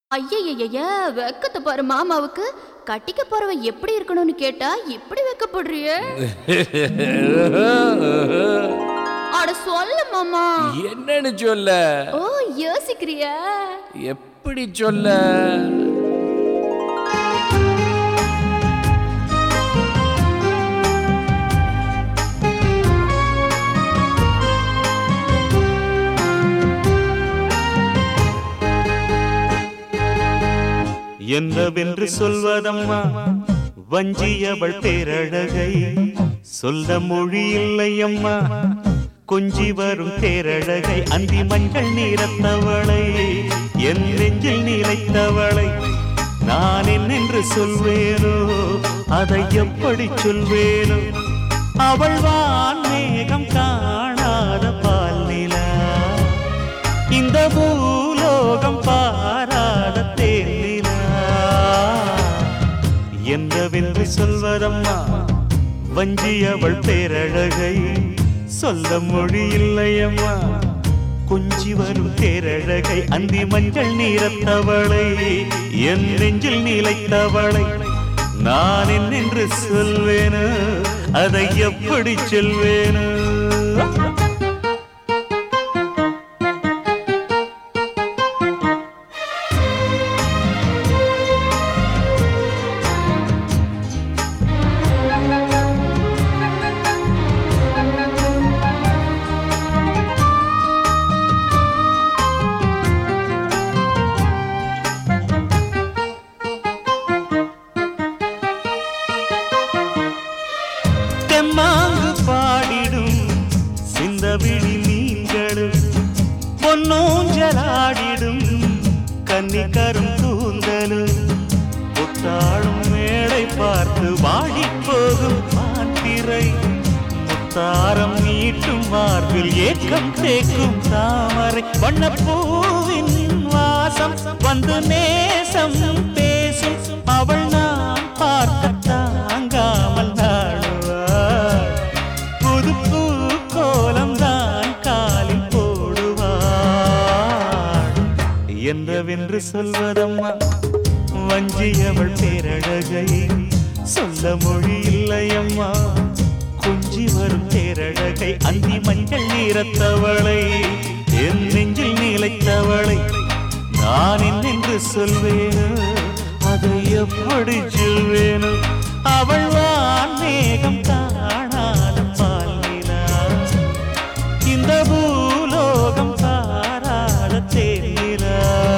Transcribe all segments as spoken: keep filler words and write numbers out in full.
ஐயய்யய்ய வெக்கத்தை பாரு மாமாவுக்கு. கட்டிக்க போறவ எப்படி இருக்கணும்னு கேட்டா இப்படி வெக்கப்படுறியே? அட சொல்ல மாமா. என்னன்னு சொல்ல? ஓ யோசிக்கிறியா? எப்படி சொல்ல? என்னவென்று சொல்வதம்மா வஞ்சியவள் பேரழகை, சொல்ல மொழி இல்லையம்மா கொஞ்சி வரும் பேரழகை. அந்தி மஞ்சள் நீரத்தவளை, என் நெஞ்சில் நீலைத்தவளை நான் என்னென்று சொல்வேனோ, அதை எப்படி சொல்வேனோ? அவள் வான் மேகம் காணாத பால் நிலா, இந்த பூலோகம் பாராத தேன் நிலா. என்னவென்று சொல்வதம்மா வஞ்சியவள் பேரழகை, சொல்ல மொழி இல்லையம்மா கொஞ்சி வரும் பேரழகை. அந்தி மஞ்சள் நீரத்தவளை, என் நெஞ்சில் நீலைத்தவளை நான் என்னென்று சொல்வேனோ, அதை எப்படி சொல்வேனோ? தெம்மாங்கு பாடிடும் சிந்தவிழி மீன்களும், பொன்னூஞ்சலாடிடும் கன்னிக்கரும் கூந்தலும், புத்தாளும் மேடை பார்த்து வாடி போகும் மாத்திரை, முத்தாரம் நீட்டும் மார்பில் ஏக்கம் தேக்கும் தாமரை, வண்ணப்பூவின் வாசம் வந்து நேசம் பேசும், அவள் நான் பார்க்க தாங்காமல் நாடுவாள், புது பூ கோலம் தான் காலில் போடுவாள். என்னவென்று சொல்வதம்மா வஞ்சியவள் பேரழகை, சொல்ல மொழி இல்லையம்மா கொஞ்சி வரும் பேரழகை. அந்தி மஞ்சள் நீரத்தவளை, என் நெஞ்சில் நீலைத்தவளை நான் என்னென்று சொல்வேனோ, அதை எப்படி சொல்வேனோ? அவள் வான் மேகம் காணாத பால் நிலா, இந்த பூலோகம் பாராத தேன் நிலா.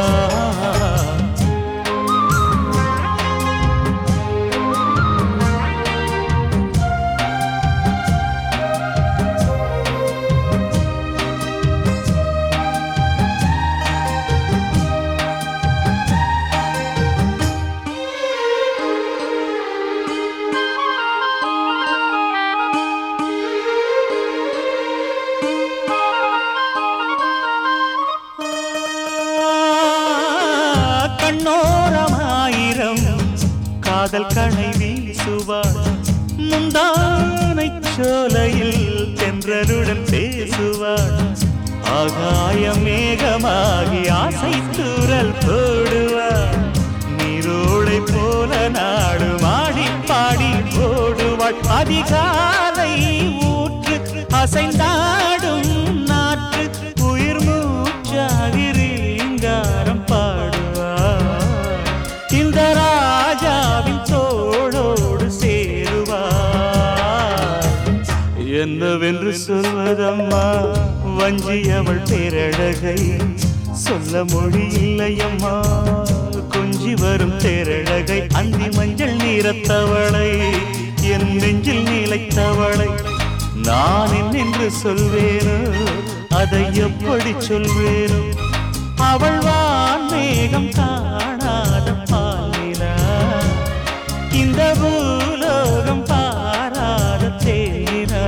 கண்ணோரமாயிரம் காதல் கணை வீசுவாள், முந்தானை சோலையில் தென்றலுடன் பேசுவாள், ஆகாய மேகமாகி ஆசை தூரல் போடுவாள், நீரோடை போல நாடு மாடி பாடி ஓடுவாள், அதிகாலை ஊற்று அசைந்தாடும் நாற்று உயிர் மூச்சாகி ரீங்காரம் பாடுவாள், இந்த ராஜாவின் தோளோடு சேருவாள். என்னவென்று சொல்வதம்மா வஞ்சியவள் பேரழகை, சொல்ல மொழி இல்லையம்மா கொஞ்சி வரும் பேரழகை. அந்தி மஞ்சள் நீரத்தவளை, என் நெஞ்சில் நீலைத்தவளை நான் என்னென்று சொல்வேனோ, அதை எப்படி சொல்வேனோ? அவள் வான் மேகம் காணாத பால் நிலா, இந்த பூலோகம் பாராத தேன் நிலா.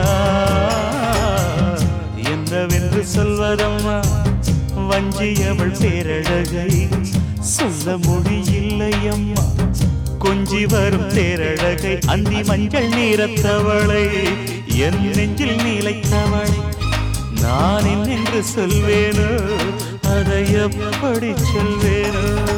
என்னவென்று சொல்வதம்மா வஞ்சியவள் பேரழகை, சொல்ல மொழி இல்லையம்மா கொஞ்சி வரும் பேரழகை. அந்தி மஞ்சள் நீரத்தவளை, என் நெஞ்சில் நீலைத்தவளை நான் என்னென்று சொல்வேனோ, அதை எப்படி சொல்வேனோ?